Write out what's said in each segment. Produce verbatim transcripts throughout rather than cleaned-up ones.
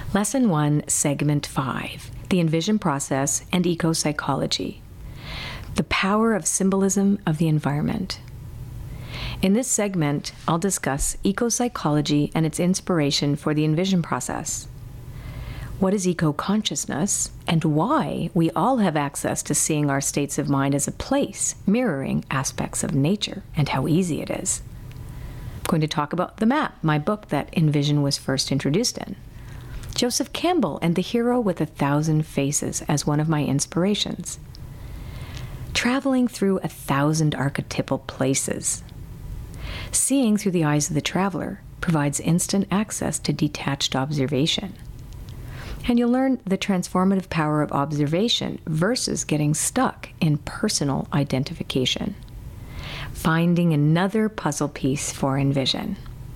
Lesson one, Segment five, the Envision Process and Eco-Psychology. The power of symbolism of the environment. In this segment, I'll discuss eco-psychology and its inspiration for the Envision process. What is eco-consciousness, and why we all have access to seeing our states of mind as a place mirroring aspects of nature, and how easy it is. I'm going to talk about The Map, my book that Envision was first introduced in. Joseph Campbell and the Hero with a Thousand Faces as one of my inspirations. Traveling through a thousand archetypal places. Seeing through the eyes of the traveler provides instant access to detached observation. And you'll learn the transformative power of observation versus getting stuck in personal identification. Finding another puzzle piece for Envision.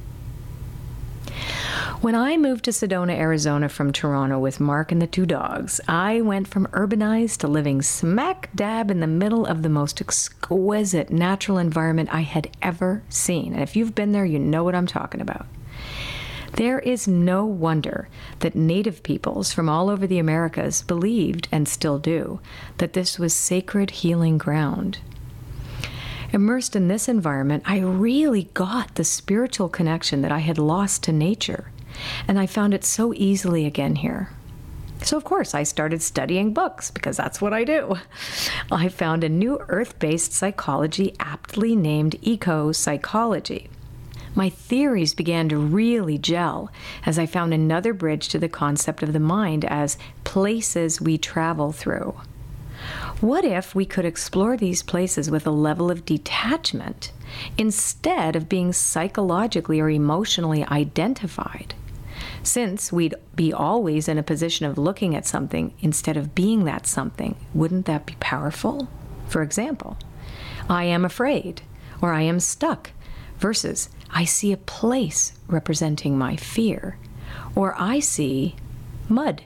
When I moved to Sedona, Arizona from Toronto with Mark and the two dogs, I went from urbanized to living smack dab in the middle of the most exquisite natural environment I had ever seen. And if you've been there, you know what I'm talking about. There is no wonder that Native peoples from all over the Americas believed, and still do, that this was sacred healing ground. Immersed in this environment, I really got the spiritual connection that I had lost to nature, and I found it so easily again here. So of course I started studying books, because that's what I do. I found a new earth-based psychology aptly named eco-psychology. My theories began to really gel as I found another bridge to the concept of the mind as places we travel through. What if we could explore these places with a level of detachment instead of being psychologically or emotionally identified? Since we'd be always in a position of looking at something instead of being that something, wouldn't that be powerful? For example, I am afraid, or I am stuck, versus I see a place representing my fear, or I see mud.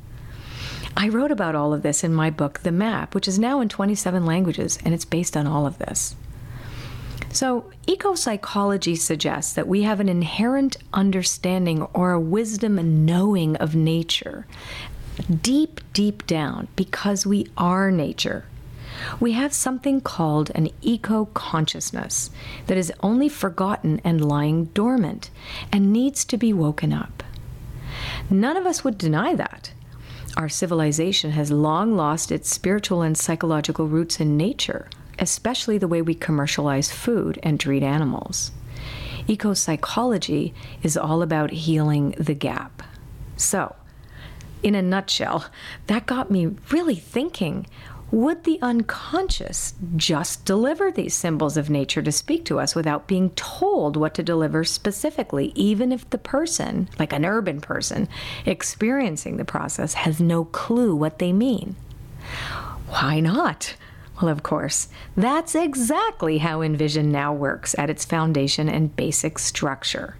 I wrote about all of this in my book, The Map, which is now in twenty-seven languages, and it's based on all of this. So, eco-psychology suggests that we have an inherent understanding or a wisdom and knowing of nature, deep, deep down, because we are nature. We have something called an eco-consciousness that is only forgotten and lying dormant and needs to be woken up. None of us would deny that. Our civilization has long lost its spiritual and psychological roots in nature, especially the way we commercialize food and treat animals. Eco-psychology is all about healing the gap. So, in a nutshell, that got me really thinking, would the unconscious just deliver these symbols of nature to speak to us without being told what to deliver specifically, even if the person, like an urban person, experiencing the process has no clue what they mean? Why not? Well, of course, that's exactly how Envision now works at its foundation and basic structure.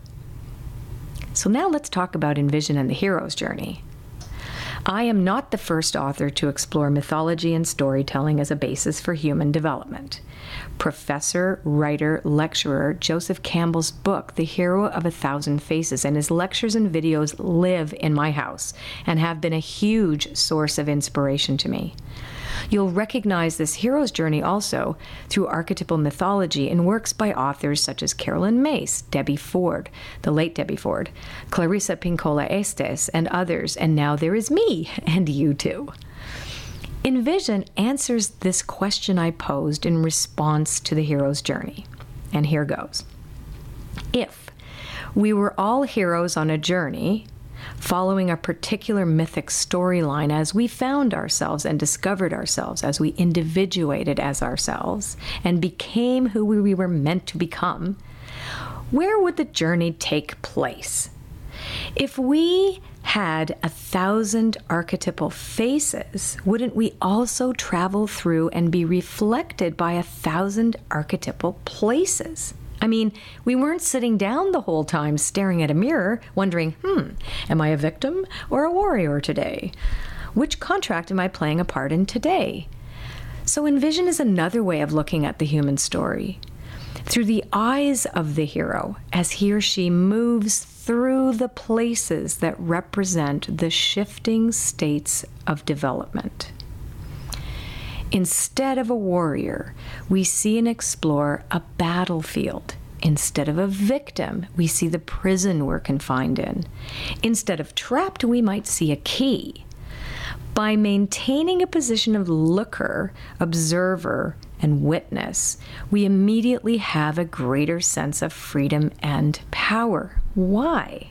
So now let's talk about Envision and the hero's journey. I am not the first author to explore mythology and storytelling as a basis for human development. Professor, writer, lecturer Joseph Campbell's book, The Hero of a Thousand Faces, and his lectures and videos live in my house and have been a huge source of inspiration to me. You'll recognize this hero's journey also through archetypal mythology in works by authors such as Carolyn Myss, Debbie Ford, the late Debbie Ford, Clarissa Pinkola Estes, and others, and now there is me, and you too. Envision answers this question I posed in response to the hero's journey. And here goes. If we were all heroes on a journey, following a particular mythic storyline as we found ourselves and discovered ourselves, as we individuated as ourselves and became who we were meant to become, where would the journey take place? If we had a thousand archetypal faces, wouldn't we also travel through and be reflected by a thousand archetypal places? I mean, we weren't sitting down the whole time staring at a mirror, wondering, hmm, am I a victim or a warrior today? Which contract am I playing a part in today? So Envision is another way of looking at the human story. Through the eyes of the hero, as he or she moves through the places that represent the shifting states of development. Instead of a warrior, we see and explore a battlefield. Instead of a victim, we see the prison we're confined in. Instead of trapped, we might see a key. By maintaining a position of looker, observer, and witness, we immediately have a greater sense of freedom and power. Why?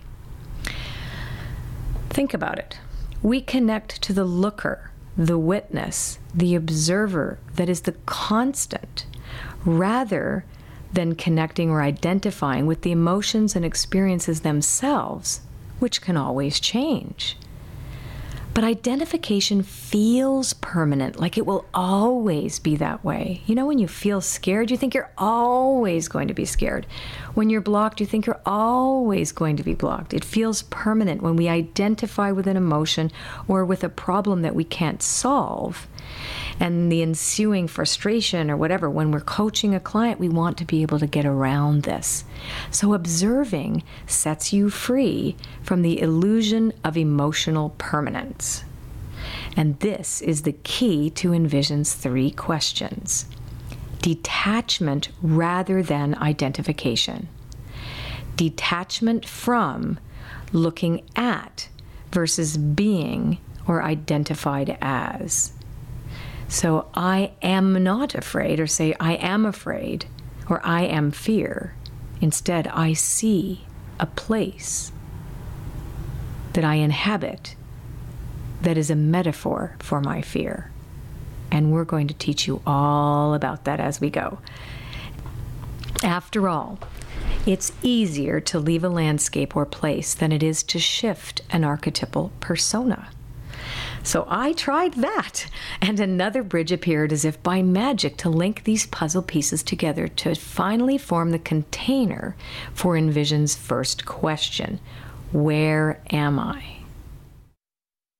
Think about it. We connect to the looker, the witness, the observer that is the constant, rather than connecting or identifying with the emotions and experiences themselves, which can always change. But identification feels permanent, like it will always be that way. You know, when you feel scared, you think you're always going to be scared. When you're blocked, you think you're always going to be blocked. It feels permanent when we identify with an emotion or with a problem that we can't solve. And the ensuing frustration or whatever, when we're coaching a client, we want to be able to get around this. So observing sets you free from the illusion of emotional permanence. And this is the key to Envision's three questions. Detachment rather than identification. Detachment from looking at versus being or identified as. So I am not afraid, or say I am afraid, or I am fear. Instead, I see a place that I inhabit that is a metaphor for my fear. And we're going to teach you all about that as we go. After all, it's easier to leave a landscape or place than it is to shift an archetypal persona. So I tried that, and another bridge appeared as if by magic to link these puzzle pieces together to finally form the container for Envision's first question: where am I?